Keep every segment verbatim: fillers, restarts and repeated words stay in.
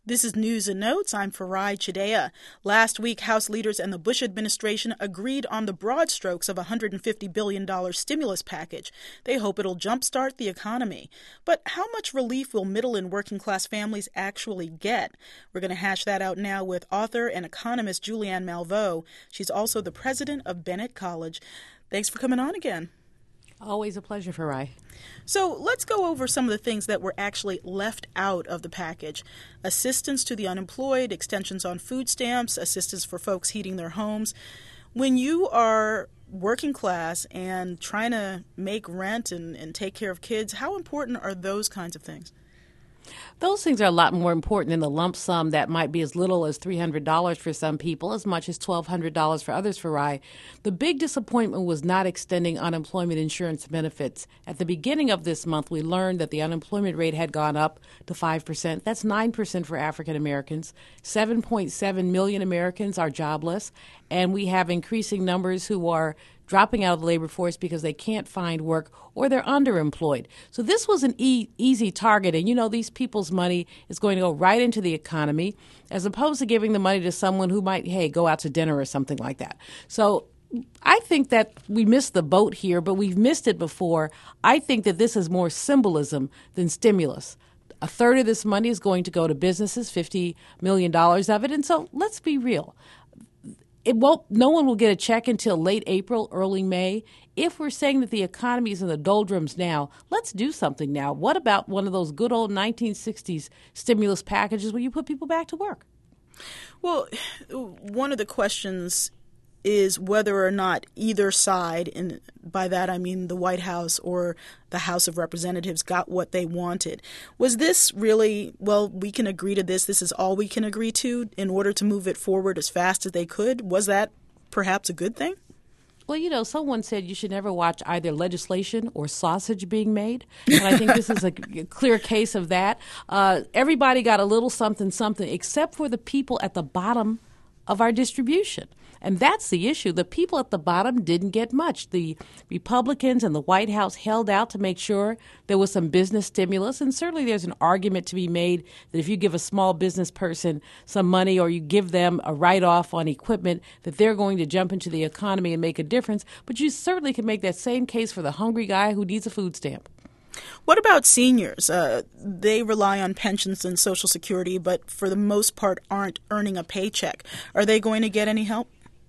This is News and Notes. I'm Farai Chidea. Last week, House leaders and the Bush administration agreed on the broad strokes of a one hundred fifty billion dollars stimulus package. They hope it'll jumpstart the economy. But how much relief will middle and working class families actually get? We're going to hash that out now with author and economist Julianne Malveaux. She's also the president of Bennett College. Thanks for coming on again. Always a pleasure, Farai. So let's go over some of the things that were actually left out of the package. Assistance to the unemployed, extensions on food stamps, assistance for folks heating their homes. When you are working class and trying to make rent and, and take care of kids, how important are those kinds of things? Those things are a lot more important than the lump sum that might be as little as three hundred dollars for some people, as much as twelve hundred dollars for others, Farai. The big disappointment was not extending unemployment insurance benefits. At the beginning of this month, we learned that the unemployment rate had gone up to five percent. That's nine percent for African Americans. seven point seven million Americans are jobless, and we have increasing numbers who are dropping out of the labor force because they can't find work or they're underemployed. So this was an e- easy target. And, you know, these people's money is going to go right into the economy as opposed to giving the money to someone who might, hey, go out to dinner or something like that. So I think that we missed the boat here, but we've missed it before. I think that this is more symbolism than stimulus. A third of this money is going to go to businesses, fifty million dollars of it. And so let's be real. It won't. No one will get a check until late April, early May. If we're saying that the economy is in the doldrums now, let's do something now. What about one of those good old nineteen sixties stimulus packages where you put people back to work? Well, one of the questions is whether or not either side, and by that I mean the White House or the House of Representatives, got what they wanted. Was this really, well, we can agree to this, this is all we can agree to in order to move it forward as fast as they could? Was that perhaps a good thing? Well, you know, someone said you should never watch either legislation or sausage being made. And I think this is a clear case of that. Uh, everybody got a little something, something, except for the people at the bottom of our distribution. And that's the issue. The people at the bottom didn't get much. The Republicans and the White House held out to make sure there was some business stimulus. And certainly there's an argument to be made that if you give a small business person some money or you give them a write-off on equipment, that they're going to jump into the economy and make a difference. But you certainly can make that same case for the hungry guy who needs a food stamp. What about seniors? Uh, they rely on pensions and Social Security, but for the most part aren't earning a paycheck. Are they going to get any help?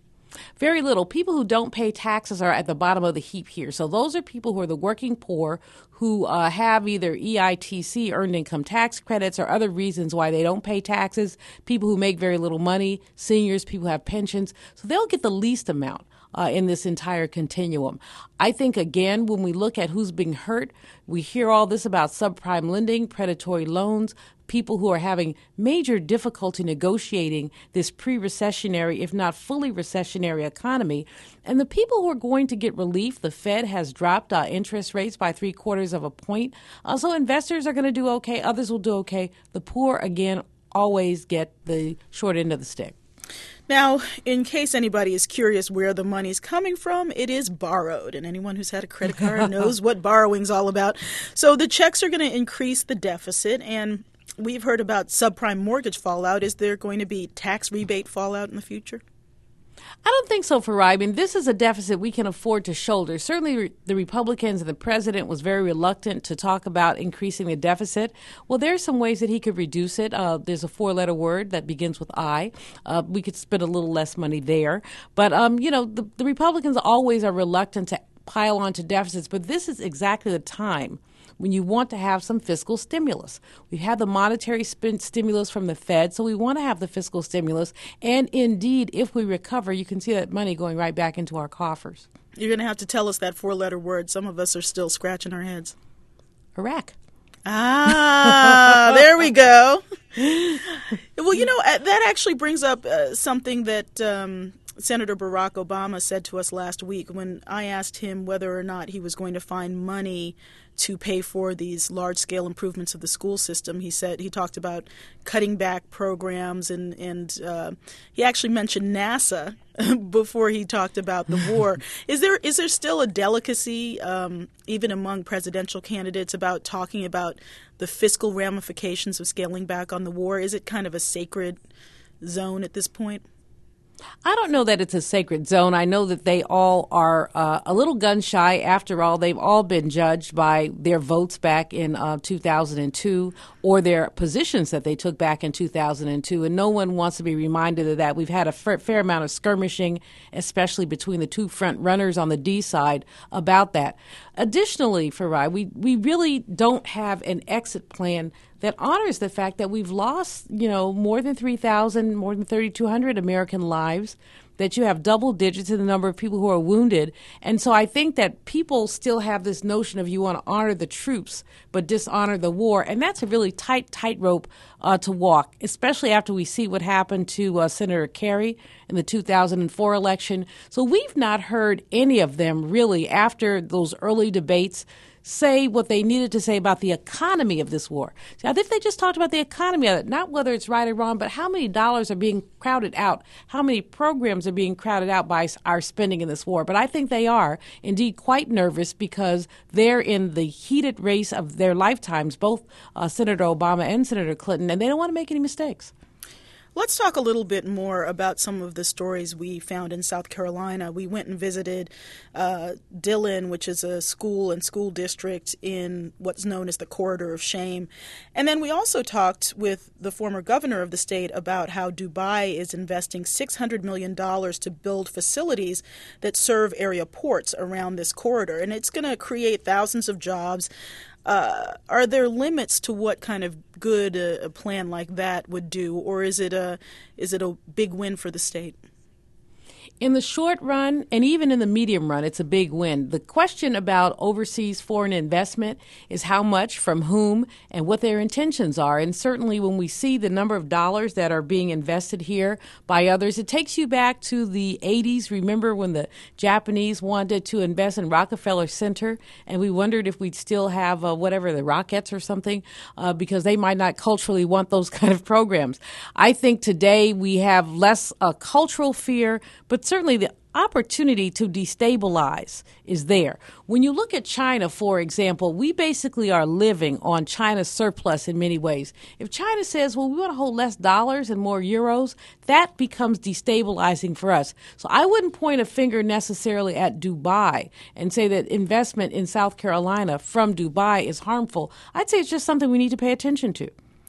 Very little. People who don't pay taxes are at the bottom of the heap here. So those are people who are the working poor who uh, have either E I T C, earned income tax credits, or other reasons why they don't pay taxes, people who make very little money, seniors, people who have pensions. So they'll get the least amount uh, in this entire continuum. I think, again, when we look at who's being hurt, we hear all this about subprime lending, predatory loans, people who are having major difficulty negotiating this pre-recessionary, if not fully recessionary economy. And the people who are going to get relief, the Fed has dropped uh, interest rates by three quarters of a point. Uh, so investors are going to do okay. Others will do okay. The poor, again, always get the short end of the stick. Now, in case anybody is curious where the money's coming from, it is borrowed. And anyone who's had a credit card knows what borrowing's all about. So the checks are going to increase the deficit, and we've heard about subprime mortgage fallout. Is there going to be tax rebate fallout in the future? I don't think so, Farai. I mean, this is a deficit we can afford to shoulder. Certainly re- the Republicans and the president was very reluctant to talk about increasing the deficit. Well, there are some ways that he could reduce it. Uh, there's a four-letter word that begins with I. Uh, we could spend a little less money there. But, um, you know, the, the Republicans always are reluctant to pile onto deficits, but this is exactly the time when you want to have some fiscal stimulus. We've had the monetary spin stimulus from the Fed, so we want to have the fiscal stimulus. And indeed, if we recover, you can see that money going right back into our coffers. You're going to have to tell us that four-letter word. Some of us are still scratching our heads. Iraq. Ah, there we go. Well, you know, that actually brings up uh, something that um, Senator Barack Obama said to us last week when I asked him whether or not he was going to find money to pay for these large-scale improvements of the school system. He said he talked about cutting back programs, and and uh, he actually mentioned NASA before he talked about the war. Is there is there still a delicacy, um, even among presidential candidates, about talking about the fiscal ramifications of scaling back on the war? Is it kind of a sacred zone at this point? I don't know that it's a sacred zone. I know that they all are uh, a little gun shy. After all, they've all been judged by their votes back in uh, two thousand two or their positions that they took back in two thousand two, and no one wants to be reminded of that. We've had a fair, fair amount of skirmishing, especially between the two front runners on the D side about that. Additionally, Farai, we, we really don't have an exit plan that honors the fact that we've lost, you know, more than three thousand, more than thirty-two hundred American lives, that you have double digits in the number of people who are wounded. And so I think that people still have this notion of you want to honor the troops but dishonor the war. And that's a really tight, tightrope uh, to walk, especially after we see what happened to uh, Senator Kerry in the two thousand four election. So we've not heard any of them really after those early debates say what they needed to say about the economy of this war. See, I think they just talked about the economy of it, not whether it's right or wrong, but how many dollars are being crowded out, how many programs are being crowded out by our spending in this war. But I think they are indeed quite nervous because they're in the heated race of their lifetimes, both uh, Senator Obama and Senator Clinton, and they don't want to make any mistakes. Let's talk a little bit more about some of the stories we found in South Carolina. We went and visited uh, Dillon, which is a school and school district in what's known as the Corridor of Shame. And then we also talked with the former governor of the state about how Dubai is investing six hundred million dollars to build facilities that serve area ports around this corridor. And it's going to create thousands of jobs. Uh, are there limits to what kind of good a, a plan like that would do, or is it a is it a big win for the state? In the short run, and even in the medium run, it's a big win. The question about overseas foreign investment is how much, from whom, and what their intentions are. And certainly when we see the number of dollars that are being invested here by others, it takes you back to the eighties. Remember when the Japanese wanted to invest in Rockefeller Center, and we wondered if we'd still have uh, whatever, the Rockettes or something, uh, because they might not culturally want those kind of programs. I think today we have less uh, cultural fear, but certainly the opportunity to destabilize is there. When you look at China, for example, we basically are living on China's surplus in many ways. If China says, well, we want to hold less dollars and more euros, that becomes destabilizing for us. So I wouldn't point a finger necessarily at Dubai and say that investment in South Carolina from Dubai is harmful. I'd say it's just something we need to pay attention to.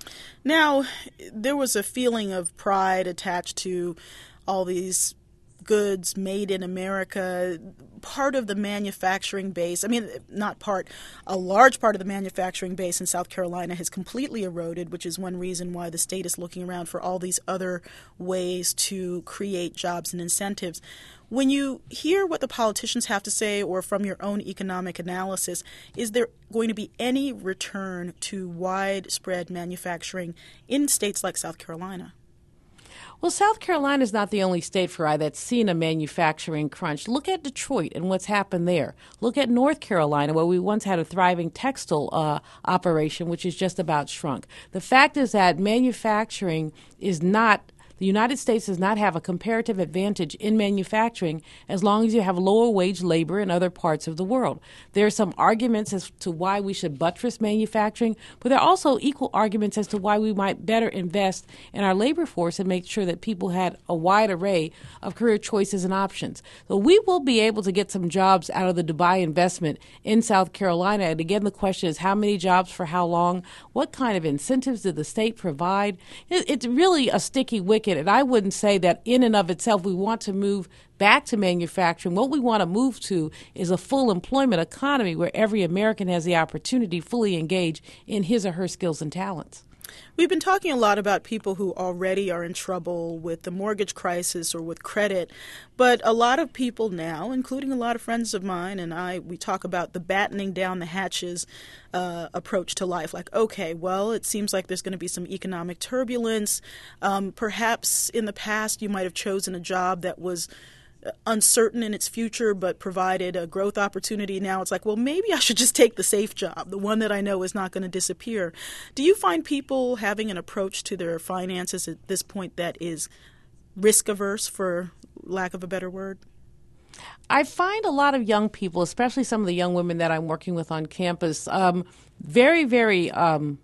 Now, there was a feeling of pride attached to all these goods made in America. Part of the manufacturing base, I mean, not part, a large part of the manufacturing base in South Carolina has completely eroded, which is one reason why the state is looking around for all these other ways to create jobs and incentives. When you hear what the politicians have to say, or from your own economic analysis, is there going to be any return to widespread manufacturing in states like South Carolina? Well, South Carolina is not the only state, Farai, that's seen a manufacturing crunch. Look at Detroit and what's happened there. Look at North Carolina, where we once had a thriving textile uh, operation, which has just about shrunk. The fact is that manufacturing is not The United States does not have a comparative advantage in manufacturing as long as you have lower wage labor in other parts of the world. There are some arguments as to why we should buttress manufacturing, but there are also equal arguments as to why we might better invest in our labor force and make sure that people had a wide array of career choices and options. So we will be able to get some jobs out of the Dubai investment in South Carolina. And again, the question is how many jobs for how long? What kind of incentives did the state provide? It's really a sticky wicket. And I wouldn't say that in and of itself we want to move back to manufacturing. What we want to move to is a full employment economy where every American has the opportunity to fully engage in his or her skills and talents. We've been talking a lot about people who already are in trouble with the mortgage crisis or with credit, but a lot of people now, including a lot of friends of mine and I, we talk about the battening down the hatches uh, approach to life. Like, okay, well, it seems like there's going to be some economic turbulence. Um, perhaps in the past you might have chosen a job that was uncertain in its future but provided a growth opportunity. Now it's like, well, maybe I should just take the safe job, the one that I know is not going to disappear. Do you find people having an approach to their finances at this point that is risk averse, for lack of a better word? I find a lot of young people, especially some of the young women that I'm working with on campus, um, very, very um,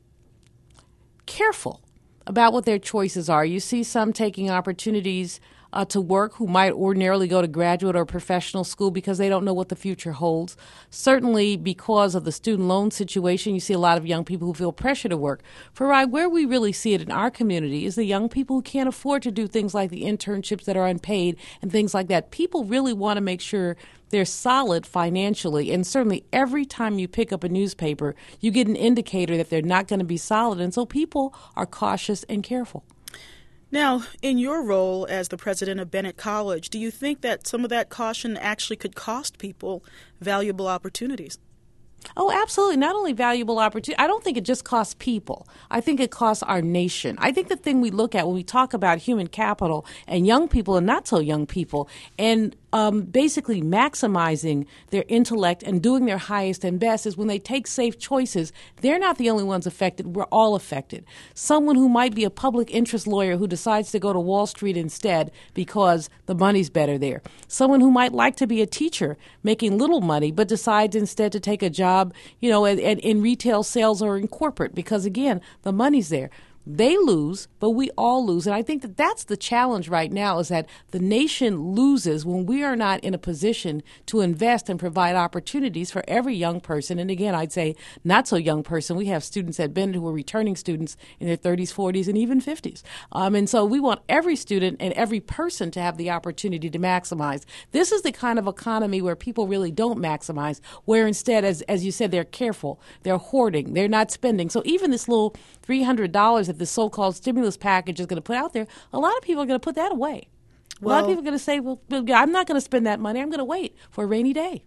careful about what their choices are. You see some taking opportunities Uh, to work who might ordinarily go to graduate or professional school because they don't know what the future holds. Certainly because of the student loan situation, you see a lot of young people who feel pressure to work. Farai, where we really see it in our community is the young people who can't afford to do things like the internships that are unpaid and things like that. People really want to make sure they're solid financially, and certainly every time you pick up a newspaper, you get an indicator that they're not going to be solid, and so people are cautious and careful. Now, in your role as the president of Bennett College, do you think that some of that caution actually could cost people valuable opportunities? Oh, absolutely. Not only valuable opportunity. I don't think it just costs people. I think it costs our nation. I think the thing we look at when we talk about human capital and young people and not so young people and um, basically maximizing their intellect and doing their highest and best is when they take safe choices, they're not the only ones affected. We're all affected. Someone who might be a public interest lawyer who decides to go to Wall Street instead because the money's better there. Someone who might like to be a teacher making little money but decides instead to take a job, you know, in, in retail sales or in corporate because, again, the money's there. They lose, but we all lose. And I think that that's the challenge right now is that the nation loses when we are not in a position to invest and provide opportunities for every young person. And again, I'd say not so young person. We have students at Bennett who are returning students in their thirties, forties, and even fifties. Um, and so we want every student and every person to have the opportunity to maximize. This is the kind of economy where people really don't maximize, where instead, as, as you said, they're careful, they're hoarding, they're not spending. So even this little three hundred dollars that the so-called stimulus package is going to put out there, a lot of people are going to put that away. Well, a lot of people are going to say, well, I'm not going to spend that money. I'm going to wait for a rainy day.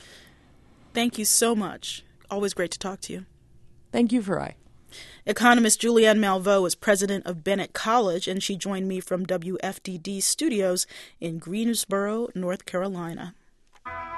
Thank you so much. Always great to talk to you. Thank you, Farai. Economist Julianne Malveaux is president of Bennett College, and she joined me from W F D D Studios in Greensboro, North Carolina.